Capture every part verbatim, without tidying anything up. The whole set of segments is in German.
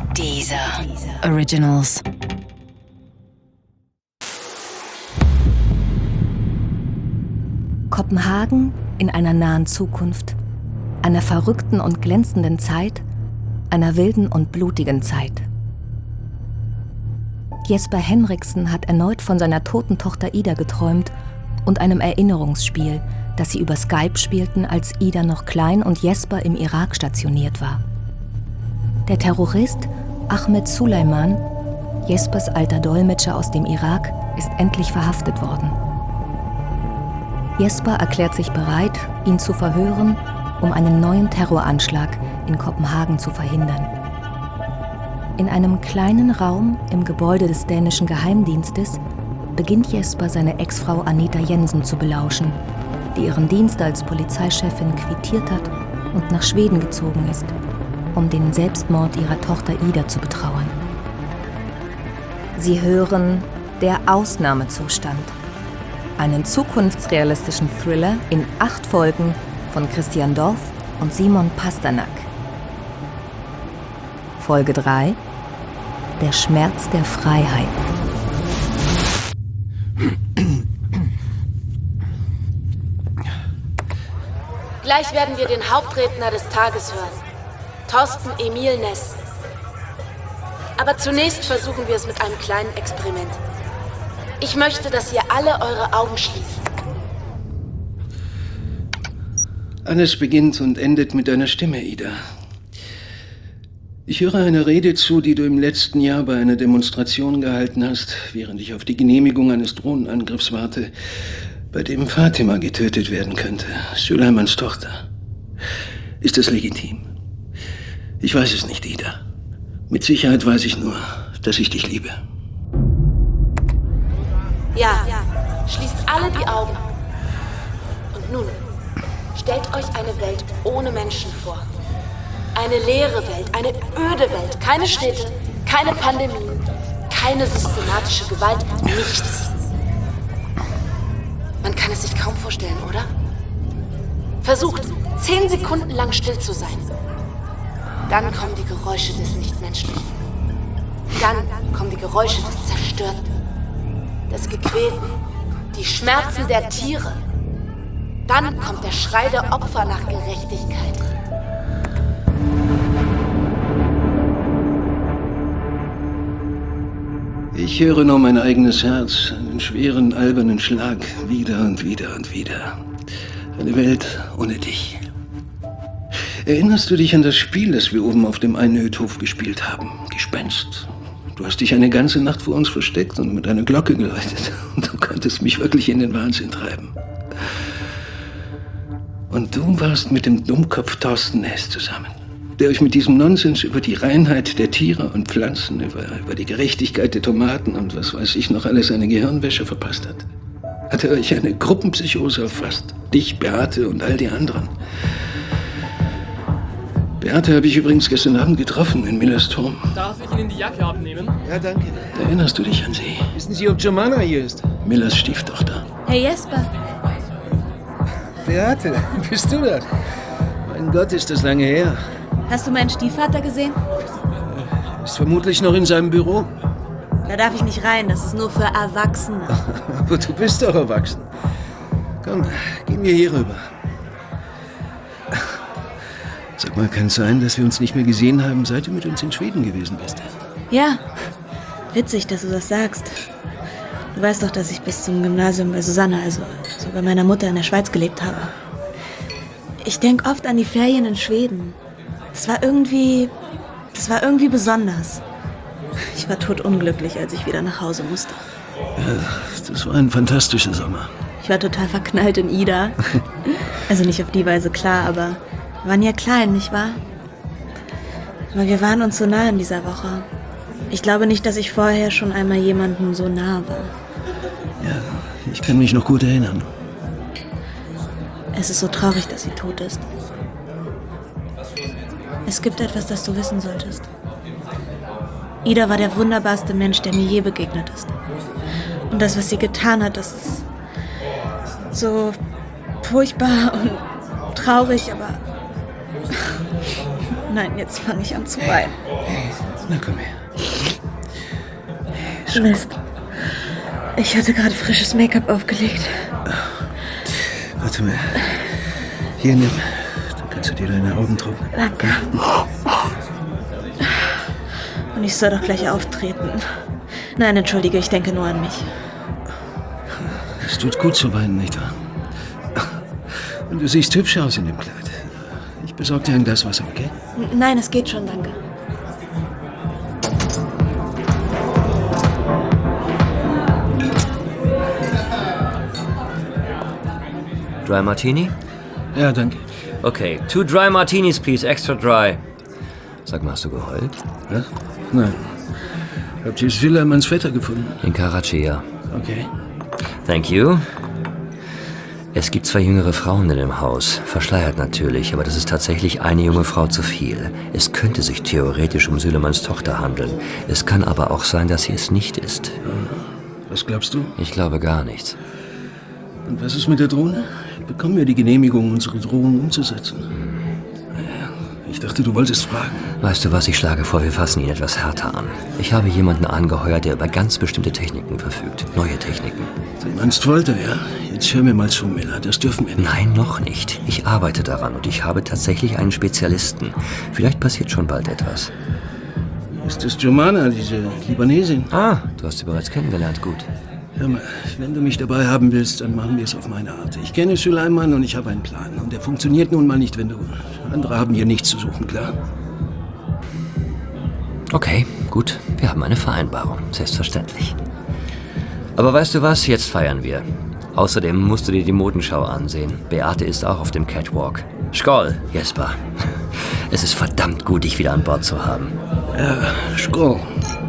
Deezer Originals. Kopenhagen in einer nahen Zukunft, einer verrückten und glänzenden Zeit, einer wilden und blutigen Zeit. Jesper Henriksen hat erneut von seiner toten Tochter Ida geträumt und einem Erinnerungsspiel, das sie über Skype spielten, als Ida noch klein und Jesper im Irak stationiert war. Der Terrorist Ahmed Suleiman, Jespers alter Dolmetscher aus dem Irak, ist endlich verhaftet worden. Jesper erklärt sich bereit, ihn zu verhören, um einen neuen Terroranschlag in Kopenhagen zu verhindern. In einem kleinen Raum im Gebäude des dänischen Geheimdienstes beginnt Jesper seine Ex-Frau Anita Jensen zu belauschen, die ihren Dienst als Polizeichefin quittiert hat und nach Schweden gezogen ist, um den Selbstmord ihrer Tochter Ida zu betrauern. Sie hören Der Ausnahmezustand, einen zukunftsrealistischen Thriller in acht Folgen von Christian Dorf und Simon Pasternak. Folge drei: Der Schmerz der Freiheit. Gleich werden wir den Hauptredner des Tages hören, Thorsten Emil Ness. Aber zunächst versuchen wir es mit einem kleinen Experiment. Ich möchte, dass ihr alle eure Augen schließt. Alles beginnt und endet mit deiner Stimme, Ida. Ich höre eine Rede zu, die du im letzten Jahr bei einer Demonstration gehalten hast, während ich auf die Genehmigung eines Drohnenangriffs warte, bei dem Fatima getötet werden könnte, Suleimans Tochter. Ist das legitim? Ich weiß es nicht, Ida. Mit Sicherheit weiß ich nur, dass ich dich liebe. Ja, schließt alle die Augen. Und nun, stellt euch eine Welt ohne Menschen vor. Eine leere Welt, eine öde Welt. Keine Städte, keine Pandemien, keine systematische Gewalt, nichts. Man kann es sich kaum vorstellen, oder? Versucht, zehn Sekunden lang still zu sein. Dann kommen die Geräusche des Nichtmenschlichen. Dann kommen die Geräusche des Zerstörten, des Gequälten, die Schmerzen der Tiere. Dann kommt der Schrei der Opfer nach Gerechtigkeit. Ich höre nur mein eigenes Herz, einen schweren, albernen Schlag, wieder und wieder und wieder. Eine Welt ohne dich. Erinnerst du dich an das Spiel, das wir oben auf dem Einödhof gespielt haben? Gespenst. Du hast dich eine ganze Nacht vor uns versteckt und mit einer Glocke geläutet. Und du konntest mich wirklich in den Wahnsinn treiben. Und du warst mit dem Dummkopf Thorsten Ness zusammen, der euch mit diesem Nonsens über die Reinheit der Tiere und Pflanzen, über, über die Gerechtigkeit der Tomaten und was weiß ich noch alles eine Gehirnwäsche verpasst hat. Hat er euch eine Gruppenpsychose erfasst? Dich, Beate und all die anderen. Beate habe ich übrigens gestern Abend getroffen in Millers Turm. Darf ich Ihnen die Jacke abnehmen? Ja, danke. Erinnerst du dich an sie? Wissen Sie, ob Jomana hier ist? Millers Stieftochter. Hey Jesper. Beate, bist du das? Mein Gott, ist das lange her. Hast du meinen Stiefvater gesehen? Ist vermutlich noch in seinem Büro. Da darf ich nicht rein, das ist nur für Erwachsene. Aber du bist doch erwachsen. Komm, gehen wir hier rüber. Sag mal, kann es sein, dass wir uns nicht mehr gesehen haben, seit du mit uns in Schweden gewesen bist? Ja, witzig, dass du das sagst. Du weißt doch, dass ich bis zum Gymnasium bei Susanne, also so bei meiner Mutter in der Schweiz gelebt habe. Ich denke oft an die Ferien in Schweden. Das war irgendwie, das war irgendwie besonders. Ich war totunglücklich, als ich wieder nach Hause musste. Ja, das war ein fantastischer Sommer. Ich war total verknallt in Ida. Also nicht auf die Weise, klar, aber wir waren ja klein, nicht wahr? Aber wir waren uns so nah in dieser Woche. Ich glaube nicht, dass ich vorher schon einmal jemandem so nah war. Ja, ich kann mich noch gut erinnern. Es ist so traurig, dass sie tot ist. Es gibt etwas, das du wissen solltest. Ida war der wunderbarste Mensch, der mir je begegnet ist. Und das, was sie getan hat, das ist so furchtbar und traurig, aber Nein, jetzt fange ich an zu weinen. Na komm her. Mist. Ich hatte gerade frisches Make-up aufgelegt. Warte mal. Hier, nimm. Dann kannst du dir deine Augen trocknen. Danke. Und ich soll doch gleich auftreten. Nein, entschuldige, ich denke nur an mich. Es tut gut zu weinen, nicht wahr? Und du siehst hübsch aus in dem Kleid. Ich besorge dir ein Glas Wasser, okay? Nein, es geht schon, danke. Dry Martini? Ja, danke. Okay, two dry martinis, please, extra dry. Sag mal, hast du geheult? Was? Nein. Habt ihr Süleymanns Vetter gefunden? In Karachi, ja. Okay. Thank you. Es gibt zwei jüngere Frauen in dem Haus. Verschleiert natürlich, aber das ist tatsächlich eine junge Frau zu viel. Es könnte sich theoretisch um Süleymanns Tochter handeln. Es kann aber auch sein, dass sie es nicht ist. Was glaubst du? Ich glaube gar nichts. Und was ist mit der Drohne? Bekommen wir die Genehmigung, unsere Drohung umzusetzen? Naja, ich dachte, du wolltest fragen. Weißt du was, ich schlage vor, wir fassen ihn etwas härter an. Ich habe jemanden angeheuert, der über ganz bestimmte Techniken verfügt. Neue Techniken. Du meinst Folter, ja? Jetzt hör mir mal zu, Miller. Das dürfen wir nicht. Nein, noch nicht. Ich arbeite daran und ich habe tatsächlich einen Spezialisten. Vielleicht passiert schon bald etwas. Ist das Jomana, diese Libanesin? Ah, du hast sie bereits kennengelernt. Gut. Hör mal, wenn du mich dabei haben willst, dann machen wir es auf meine Art. Ich kenne Süleyman und ich habe einen Plan. Und der funktioniert nun mal nicht, wenn du... Andere haben hier nichts zu suchen, klar? Okay, gut. Wir haben eine Vereinbarung. Selbstverständlich. Aber weißt du was? Jetzt feiern wir. Außerdem musst du dir die Modenschau ansehen. Beate ist auch auf dem Catwalk. Skoll, Jesper. Es ist verdammt gut, dich wieder an Bord zu haben. Ja, Skoll.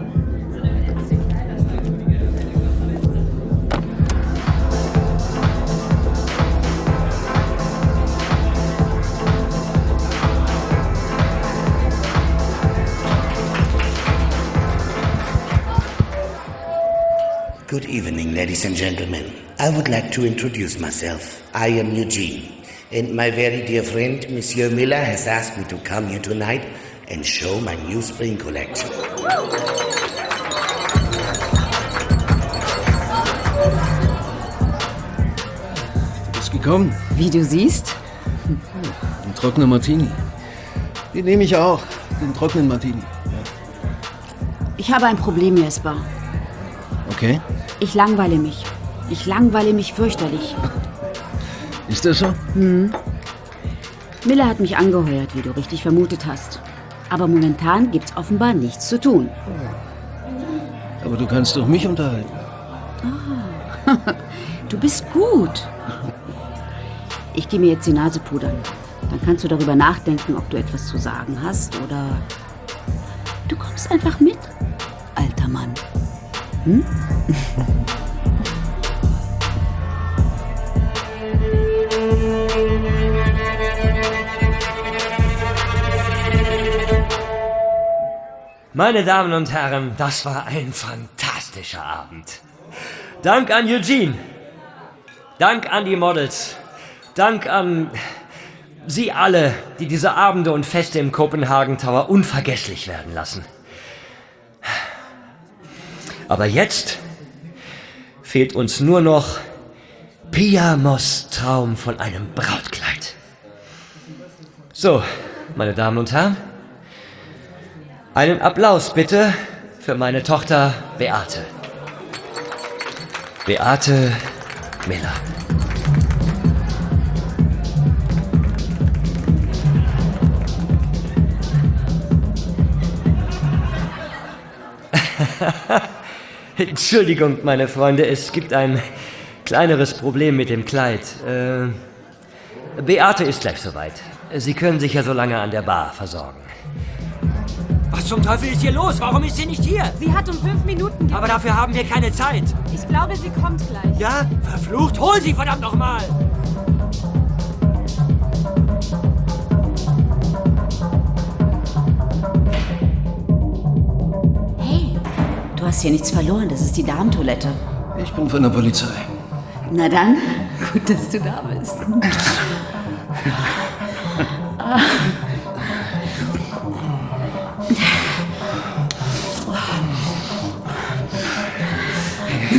Good evening, ladies and gentlemen. I would like to introduce myself. I am Eugene, and my very dear friend, Monsieur Miller, has asked me to come here tonight and show my new spring collection. Du bist gekommen? Wie du siehst. Ein trockener Martini. Den nehme ich auch. Den trockenen Martini. Ich habe ein Problem, Jesper. Okay. Ich langweile mich. Ich langweile mich fürchterlich. Ist das so? Hm. Miller hat mich angeheuert, wie du richtig vermutet hast. Aber momentan gibt's offenbar nichts zu tun. Aber du kannst doch mich unterhalten. Ah. Du bist gut. Ich gehe mir jetzt die Nase pudern. Dann kannst du darüber nachdenken, ob du etwas zu sagen hast oder... Du kommst einfach mit, alter Mann. Hm? Meine Damen und Herren, das war ein fantastischer Abend. Dank an Eugene. Dank an die Models. Dank an Sie alle, die diese Abende und Feste im Copenhagen Tower unvergesslich werden lassen. Aber jetzt fehlt uns nur noch Pia Moss' Traum von einem Brautkleid. So, meine Damen und Herren, einen Applaus bitte für meine Tochter Beate. Beate Miller. Entschuldigung, meine Freunde, es gibt ein kleineres Problem mit dem Kleid. Äh, Beate ist gleich soweit. Sie können sich ja so lange an der Bar versorgen. Was zum Teufel ist hier los? Warum ist sie nicht hier? Sie hat um fünf Minuten ge- Aber dafür haben wir keine Zeit. Ich glaube, sie kommt gleich. Ja? Verflucht, hol sie verdammt nochmal! Hey, du hast hier nichts verloren. Das ist die Damentoilette. Ich bin von der Polizei. Na dann, gut, dass du da bist.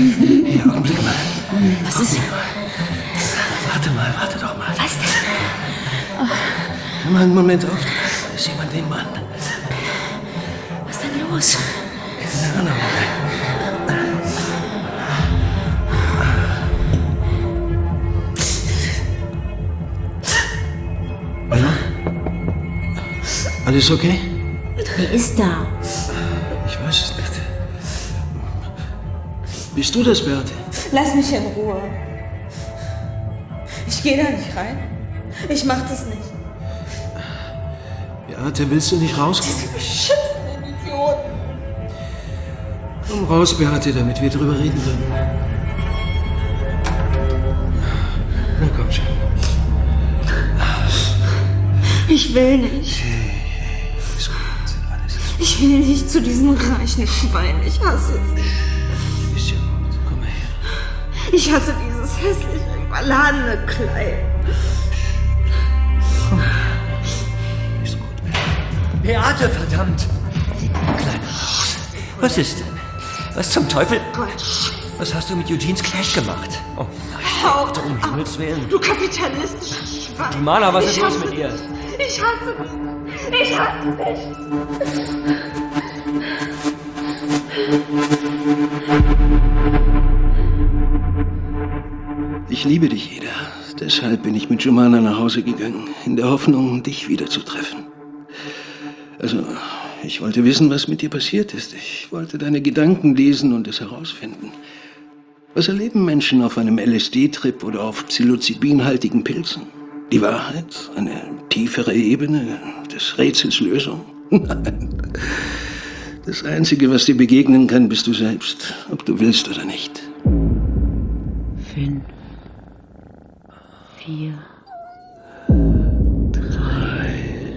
Hier, Augenblick mal. Was ist? Warte mal, warte doch mal. Was denn? Nimm mal einen Moment auf. Da ist jemand neben an. Was ist denn los? Keine Ahnung. Hallo? Alles okay? Wer ist da? Ich weiß es nicht. Bist du das, Beate? Lass mich in Ruhe. Ich gehe da nicht rein. Ich mach das nicht. Beate, willst du nicht rauskommen? Diese beschissenen Idioten. Komm raus, Beate, damit wir drüber reden können. Na komm schon. Ich will nicht. Hey, hey, ist gut. Alles ist gut. Ich will nicht zu diesen reichen Schweinen. Ich hasse es. Ist ja gut. Komm mal her. Ich hasse dieses hässliche, überladene Kleid. Ist gut. Beate, verdammt! Kleiner Maus. Was ist denn? Was zum Teufel? Was hast du mit Eugenes Clash gemacht? Oh nein, Hau Gott, um Himmels Willen. Du kapitalistischer Schwein. Dimana, was Ich ist los hasse mit ihr? dich. Ich hasse dich. Ich hasse dich. Ich liebe dich, Ida. Deshalb bin ich mit Jumana nach Hause gegangen, in der Hoffnung, dich wiederzutreffen. Also, ich wollte wissen, was mit dir passiert ist. Ich wollte deine Gedanken lesen und es herausfinden. Was erleben Menschen auf einem L S D-Trip oder auf psilocybinhaltigen Pilzen? Die Wahrheit? Eine tiefere Ebene des Rätsels Lösung? Nein. Das Einzige, was dir begegnen kann, bist du selbst, ob du willst oder nicht. Fünf, vier, drei,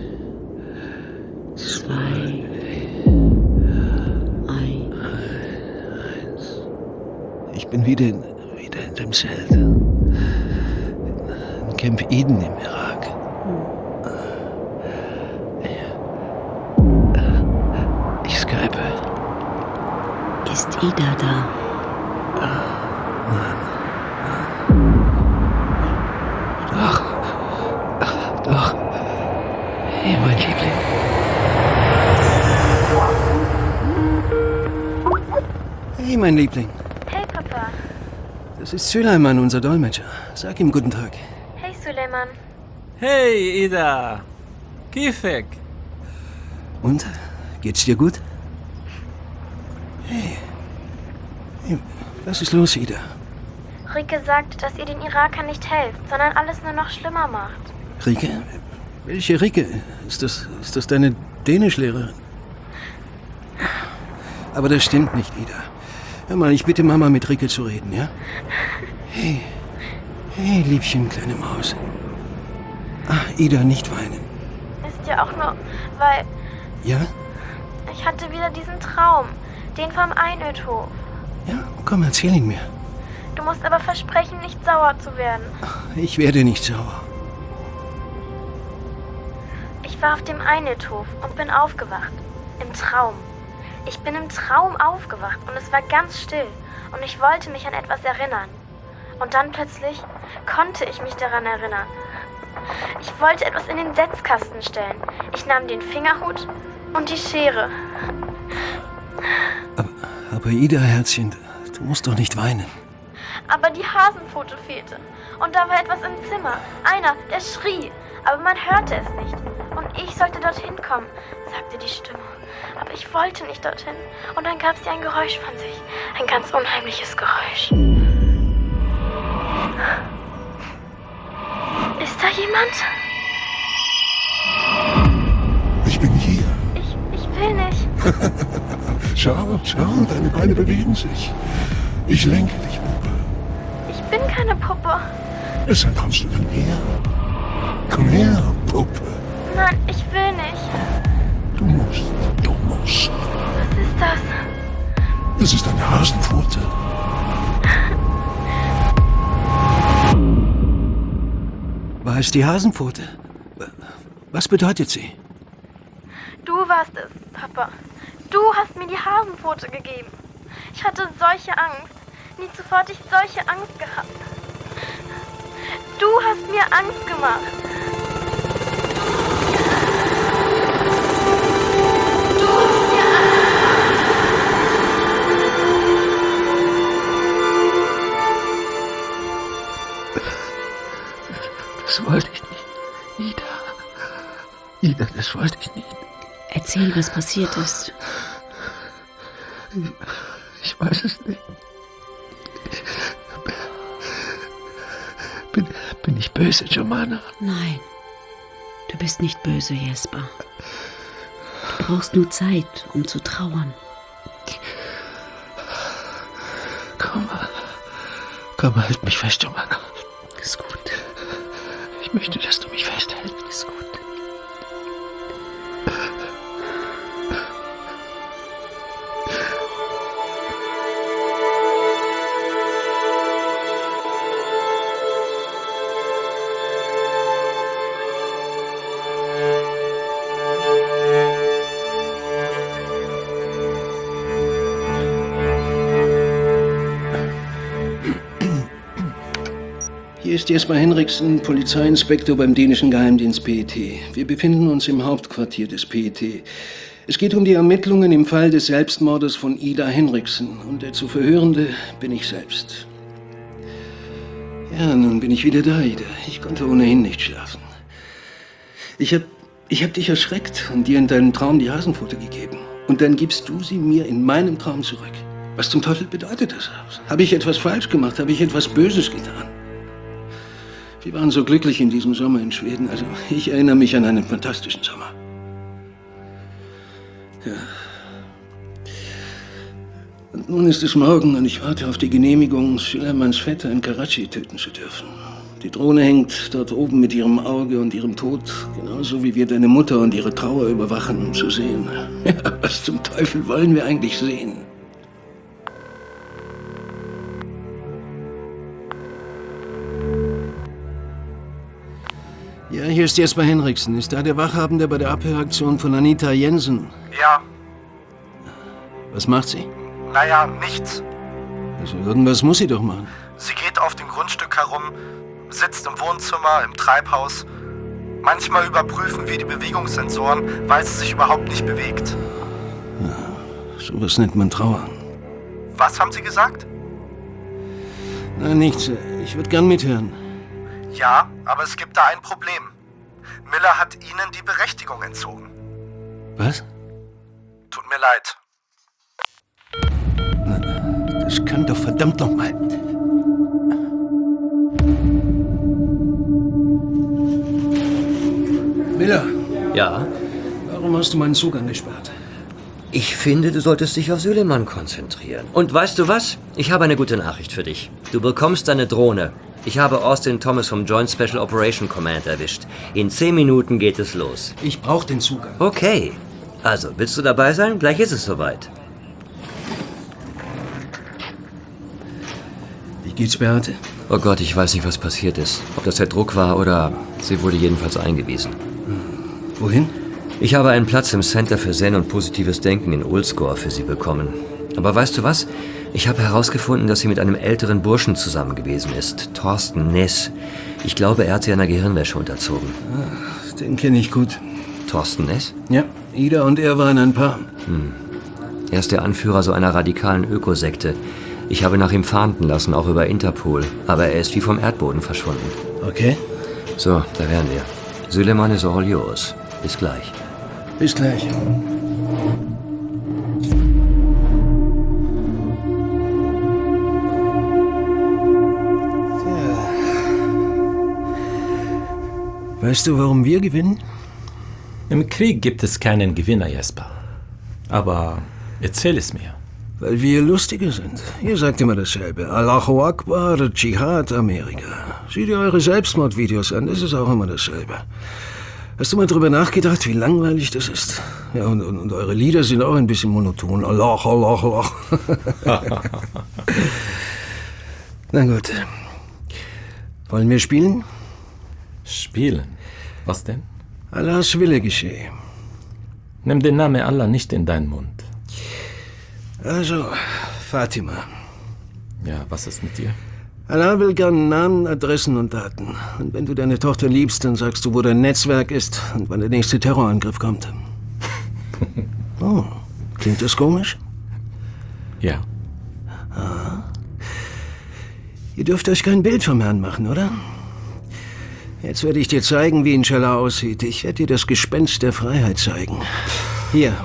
zwei, eins. Ich bin wieder in, wieder in dem Zelt. In Camp Eden im Irak. Ich skype. Ist Ida da? Doch. Doch. Hey, mein Liebling. Hey, mein Liebling. Hey, Papa. Das ist Süleyman, unser Dolmetscher. Sag ihm guten Tag. Hey, Süleyman. Hey, Ida. Kifek. Und? Geht's dir gut? Hey. Hey, was ist los, Ida? Rike sagt, dass ihr den Irakern nicht helft, sondern alles nur noch schlimmer macht. Rike? Welche Rike? Ist das, ist das deine Dänischlehrerin? Aber das stimmt nicht, Ida. Hör mal, ich bitte Mama, mit Rike zu reden, ja? Hey. Hey, Liebchen, kleine Maus. Ah, Ida, nicht weinen. Ist ja auch nur, weil Ja? ich hatte wieder diesen Traum, den vom Einödhof. Ja, komm, erzähl ihn mir. Du musst aber versprechen, nicht sauer zu werden. Ich werde nicht sauer. Ich war auf dem Einödhof und bin aufgewacht. Im Traum. Ich bin im Traum aufgewacht und es war ganz still und ich wollte mich an etwas erinnern. Und dann plötzlich konnte ich mich daran erinnern. Ich wollte etwas in den Setzkasten stellen. Ich nahm den Fingerhut und die Schere. Aber, aber Ida, Herzchen, du musst doch nicht weinen. Aber die Hasenpfote fehlte. Und da war etwas im Zimmer. Einer, der schrie. Aber man hörte es nicht. Und ich sollte dorthin kommen, sagte die Stimme. Aber ich wollte nicht dorthin. Und dann gab sie ein Geräusch von sich. Ein ganz unheimliches Geräusch. Ist da jemand? Ich bin hier. Ich, ich will nicht. Schau, schau, deine Beine bewegen sich. Ich lenke dich, Puppe. Ich bin keine Puppe. Deshalb kommst du dann her. Komm her, Puppe. Nein, ich will nicht. Du musst, du musst. Was ist das? Das ist eine Hasenpfote. War es die Hasenpfote? Was bedeutet sie? Du warst es, Papa. Du hast mir die Hasenpfote gegeben. Ich hatte solche Angst. Nie zuvor hatte ich solche Angst gehabt. Du hast mir Angst gemacht. Du hast mir Das wollte ich nicht. Ida. Ida, das wollte ich nicht. Erzähl, was passiert ist. Ich, ich weiß es nicht. Bin, bin ich böse, Jomana? Nein, du bist nicht böse, Jesper. Du brauchst nur Zeit, um zu trauern. Komm, komm, halt mich fest, Jomana. Ist gut. Ich möchte, dass du mich festhältst. Ist gut. Hier ist Jesper Henriksen, Polizeiinspektor beim dänischen Geheimdienst P E T. Wir befinden uns im Hauptquartier des P E T. Es geht um die Ermittlungen im Fall des Selbstmordes von Ida Henriksen. Und der zu Verhörende bin ich selbst. Ja, nun bin ich wieder da, Ida. Ich konnte ohnehin nicht schlafen. Ich hab, ich hab dich erschreckt und dir in deinem Traum die Hasenpfote gegeben. Und dann gibst du sie mir in meinem Traum zurück. Was zum Teufel bedeutet das? Habe ich etwas falsch gemacht? Habe ich etwas Böses getan? Wir waren so glücklich in diesem Sommer in Schweden. Also, ich erinnere mich an einen fantastischen Sommer. Ja. Und nun ist es morgen und ich warte auf die Genehmigung, Süleymans Vetter in Karachi töten zu dürfen. Die Drohne hängt dort oben mit ihrem Auge und ihrem Tod, genauso wie wir deine Mutter und ihre Trauer überwachen, um zu sehen. Ja, was zum Teufel wollen wir eigentlich sehen? Ja, hier ist Jesper Henriksen. Ist da der Wachhabende bei der Abhöraktion von Anita Jensen? Ja. Was macht sie? Naja, nichts. Also irgendwas muss sie doch machen. Sie geht auf dem Grundstück herum, sitzt im Wohnzimmer, im Treibhaus. Manchmal überprüfen wir die Bewegungssensoren, weil sie sich überhaupt nicht bewegt. Ja, sowas nennt man Trauer. Was haben Sie gesagt? Na, nichts. Ich würde gern mithören. Ja, aber es gibt da ein Problem. Miller hat Ihnen die Berechtigung entzogen. Was? Tut mir leid. Na, das kann doch verdammt nochmal. Miller. Ja? Warum hast du meinen Zugang gesperrt? Ich finde, du solltest dich auf Süleyman konzentrieren. Und weißt du was? Ich habe eine gute Nachricht für dich. Du bekommst deine Drohne. Ich habe Austin Thomas vom Joint Special Operation Command erwischt. In zehn Minuten geht es los. Ich brauche den Zugang. Okay. Also, willst du dabei sein? Gleich ist es soweit. Wie geht's Beate? Oh Gott, ich weiß nicht, was passiert ist. Ob das der Druck war oder... Sie wurde jedenfalls eingewiesen. Hm. Wohin? Ich habe einen Platz im Center für Zen und positives Denken in Ulsgaard für sie bekommen. Aber weißt du was? Ich habe herausgefunden, dass sie mit einem älteren Burschen zusammen gewesen ist. Thorsten Ness. Ich glaube, er hat sie einer Gehirnwäsche unterzogen. Ah, den kenne ich gut. Thorsten Ness? Ja, Ida und er waren ein Paar. Hm. Er ist der Anführer so einer radikalen Ökosekte. Ich habe nach ihm fahnden lassen, auch über Interpol. Aber er ist wie vom Erdboden verschwunden. Okay. So, da wären wir. Süleyman is all yours. Bis gleich. Bis gleich. Weißt du, warum wir gewinnen? Im Krieg gibt es keinen Gewinner, Jesper. Aber erzähl es mir. Weil wir lustiger sind. Ihr sagt immer dasselbe. Allahu Akbar, Dschihad, Amerika. Sieh dir eure Selbstmordvideos an, das ist auch immer dasselbe. Hast du mal drüber nachgedacht, wie langweilig das ist? Ja, und, und, und eure Lieder sind auch ein bisschen monoton. Allah, Allah, Allah. Na gut. Wollen wir spielen? Spielen? Was denn? Allahs Wille geschehe. Nimm den Namen Allah nicht in deinen Mund. Also, Fatima. Ja, was ist mit dir? Allah will gern Namen, Adressen und Daten. Und wenn du deine Tochter liebst, dann sagst du, wo dein Netzwerk ist und wann der nächste Terrorangriff kommt. Oh, klingt das komisch? Ja. Ah. Ihr dürft euch kein Bild vom Herrn machen, oder? Jetzt werde ich dir zeigen, wie Inshallah aussieht. Ich werde dir das Gespenst der Freiheit zeigen. Hier.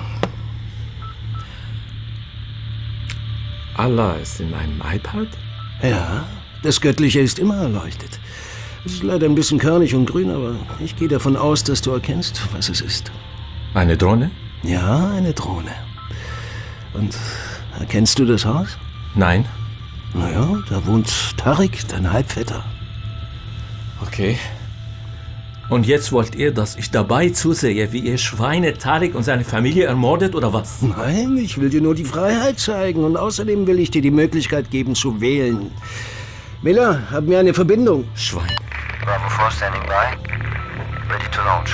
Allah ist in einem iPad? Ja, das Göttliche ist immer erleuchtet. Es ist leider ein bisschen körnig und grün, aber ich gehe davon aus, dass du erkennst, was es ist. Eine Drohne? Ja, eine Drohne. Und erkennst du das Haus? Nein. Naja, da wohnt Tariq, dein Halbvetter. Okay. Und jetzt wollt ihr, dass ich dabei zusehe, wie ihr Schweine Tariq und seine Familie ermordet, oder was? Nein, ich will dir nur die Freiheit zeigen. Und außerdem will ich dir die Möglichkeit geben, zu wählen. Miller, haben wir eine Verbindung? Schwein. Bravo four standing by. Ready to launch.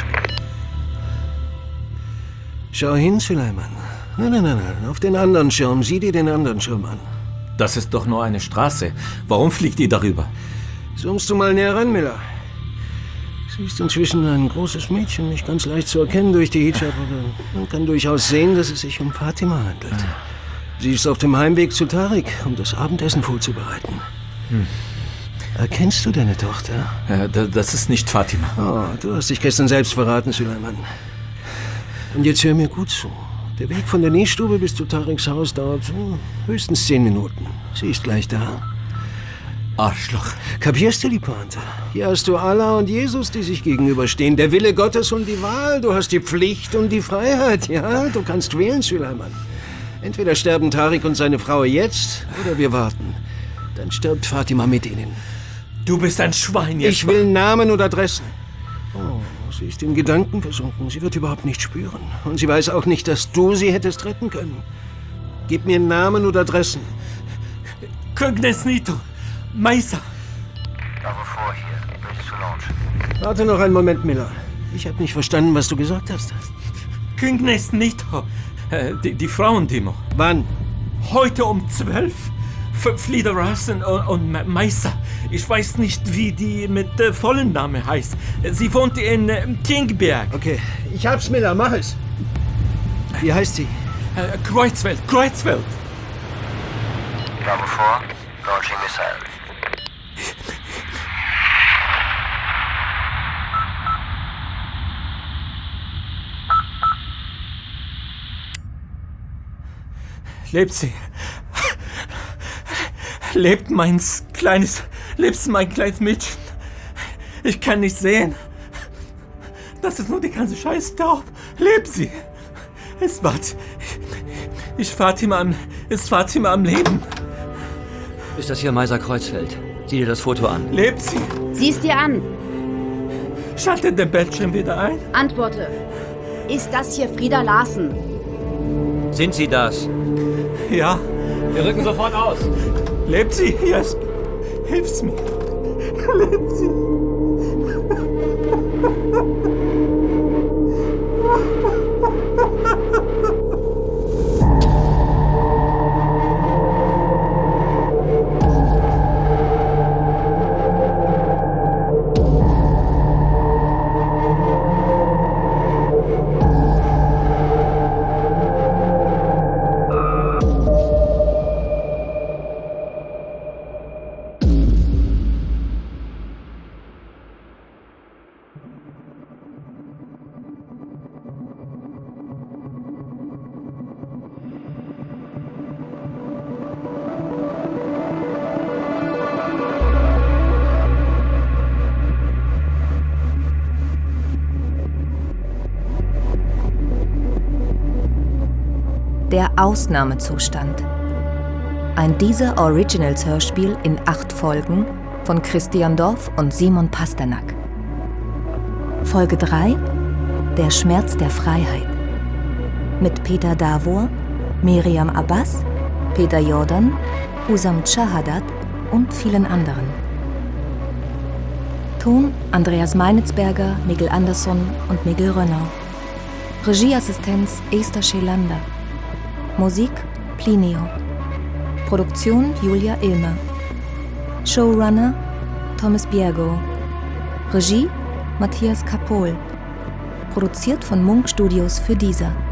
Schau hin, Suleiman. Nein, nein, nein, nein. Auf den anderen Schirm. Sieh dir den anderen Schirm an. Das ist doch nur eine Straße. Warum fliegt ihr darüber? Zoomst du mal näher ran, Miller. Sie ist inzwischen ein großes Mädchen, nicht ganz leicht zu erkennen durch die Hijab, aber man kann durchaus sehen, dass es sich um Fatima handelt. Sie ist auf dem Heimweg zu Tariq, um das Abendessen vorzubereiten. Hm. Erkennst du deine Tochter? Ja, das ist nicht Fatima. Oh, du hast dich gestern selbst verraten, Suleiman. Und jetzt hör mir gut zu. Der Weg von der Nähstube bis zu Tariqs Haus dauert hm, höchstens zehn Minuten. Sie ist gleich da. Arschloch. Kapierst du die Pointe? Hier hast du Allah und Jesus, die sich gegenüberstehen. Der Wille Gottes und die Wahl. Du hast die Pflicht und die Freiheit. Ja, du kannst wählen, Suleiman. Entweder sterben Tariq und seine Frau jetzt, oder wir warten. Dann stirbt Fatima mit ihnen. Du bist ein Schwein jetzt. Ich will Namen und Adressen. Oh, sie ist in Gedanken versunken. Sie wird überhaupt nicht spüren. Und sie weiß auch nicht, dass du sie hättest retten können. Gib mir Namen und Adressen. Kögnes Nito. Meister. Bravo four here. Ready to launch. Warte noch einen Moment, Miller. Ich habe nicht verstanden, was du gesagt hast. Kögnes Nito. Äh, die, die Frauendemo. Wann? Heute um zwölf. Flieder Rassen und, und Meister. Ich weiß nicht, wie die mit äh, vollen Namen heißt. Sie wohnt in äh, Kingberg. Okay, ich hab's, Miller, mach es. Wie heißt sie? Äh, Kreuzfeld, Kreuzfeld. Bravo four, launching missile. Lebt sie? Lebt mein kleines, lebt mein kleines Mädchen? Ich kann nicht sehen. Das ist nur die ganze Scheiß taub. Lebt sie? Es war, ich Fatima am, ist Fatima am Leben. Ist das hier Meiser Kreuzfeld? Sieh dir das Foto an. Lebt sie? Sieh's dir an. Schaltet den Bildschirm wieder ein. Antworte. Ist das hier Frieda Larsen? Sind Sie das? Ja. Wir rücken sofort aus. Lebt sie? Yes. Hilf's mir. Lebt sie? Der Ausnahmezustand. Ein Deezer Originals Hörspiel in acht Folgen von Christian Dorf und Simon Pasternak. Folge drei: Der Schmerz der Freiheit. Mit Peter Davor, Miriam Abbas, Peter Jordan, Husam Chahadat und vielen anderen. Ton: Andreas Meinitzberger, Miguel Andersson und Miguel Rönnau. Regieassistenz: Esther Schelander. Musik: Plinio. Produktion Julia Ilmer. Showrunner Thomas Biergo. Regie Matthias Kapohl. Produziert von Munk Studios für Deezer.